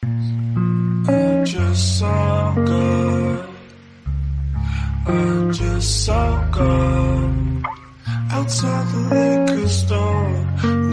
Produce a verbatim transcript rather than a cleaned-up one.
I just saw God. I just saw God outside the liquor store.